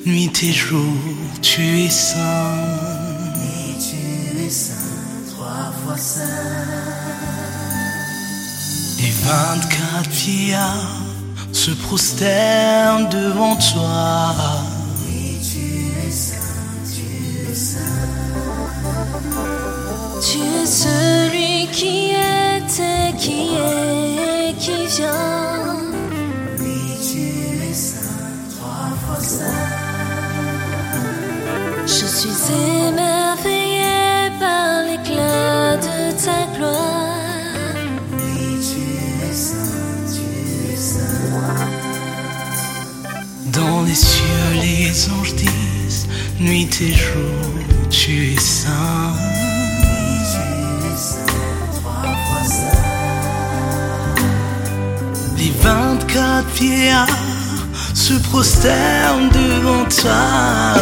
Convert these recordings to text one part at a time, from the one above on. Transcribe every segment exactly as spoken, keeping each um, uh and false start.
nuit et jour, tu es saint. Oui, tu es saint, trois fois saint. Les vingt-quatre vieillards se prosternent devant toi. Oui, tu es saint, tu es saint. Tu es celui qui était, qui est et qui vient. Oui, tu es saint, trois fois saint. Je suis émerveillée par l'éclat de ta gloire. Oui, tu es saint, tu es saint. Dans les cieux, les anges disent, nuit et jour, tu es saint. Oui, tu es saint, trois fois saint. Les vingt-quatre vieillards se prosternent devant toi.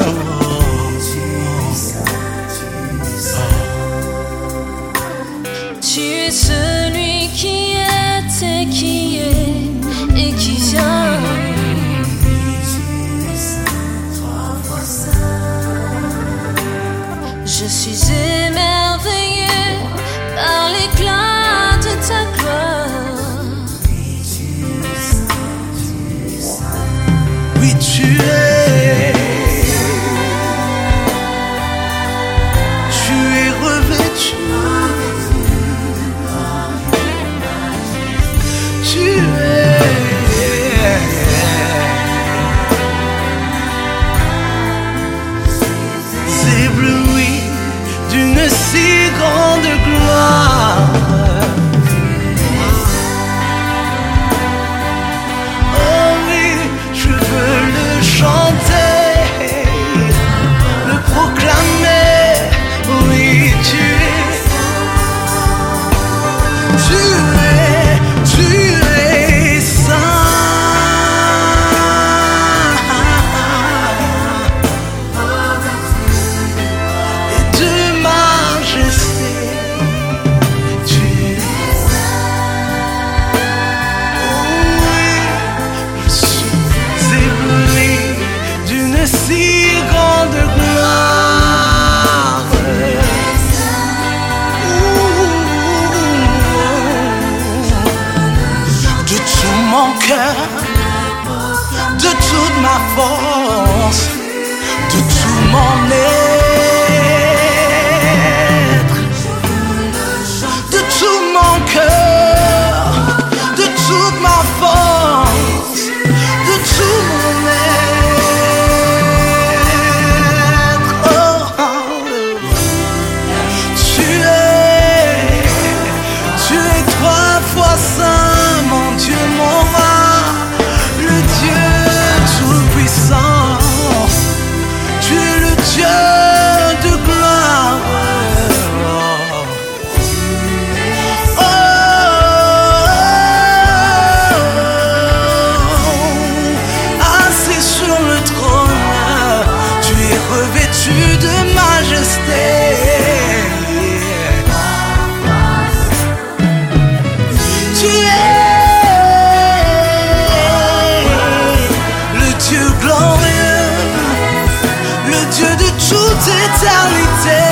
Tu es celui qui était, qui est et qui vient. Oui, tu es saint, trois fois saint. Je suis émerveillée par l'éclat de ta gloire. Oui, tu es saint, tu es saint. Oui, tu es. Tu es revêtu. Tu es. Ébloui d'une si grande gloire. Oh oui, je veux le chanter, le proclamer. Oui, tu es, tu es, tu es saint. Et de majesté, tu es saint. Oh oui, je suis ébloui d'une si grande gloire. De tout mon cœur, de toute ma force, de tout mon être, de tout mon cœur, de toute ma force, de tout mon être. Oh, tu es, tu es trois fois saint, mon Dieu, mon roi, le Dieu tout-puissant. Tu es le Dieu de gloire. Oh, assis sur le trône, tu es revêtu de majesté. Tu es le Dieu glorieux, le Dieu de toute éternité,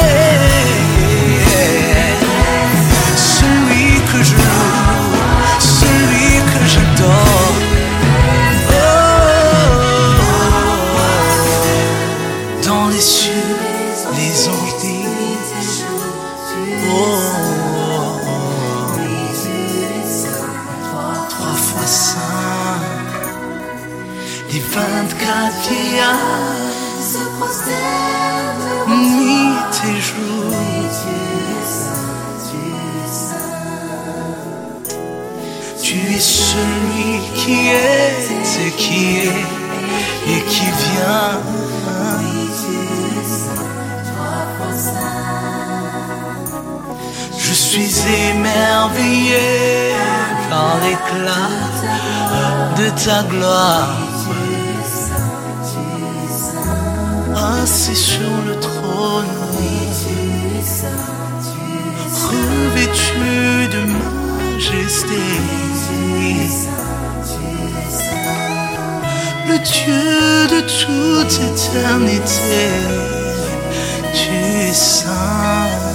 celui que je loue, celui que j'adore. Oh, dans les cieux, les anges disent, oh, trois fois saint. Les vingt-quatre vieillards Se prosterne devant nuit toi. et jour. Oui, tu es saint, tu es saint. Tu es celui qui est et qui est et qui vient. Oui, tu es saint, trois fois saint. Je suis émerveillé par l'éclat de ta gloire. Assis sur le trône, revêtu de majesté, le Dieu de toute éternité, tu es saint.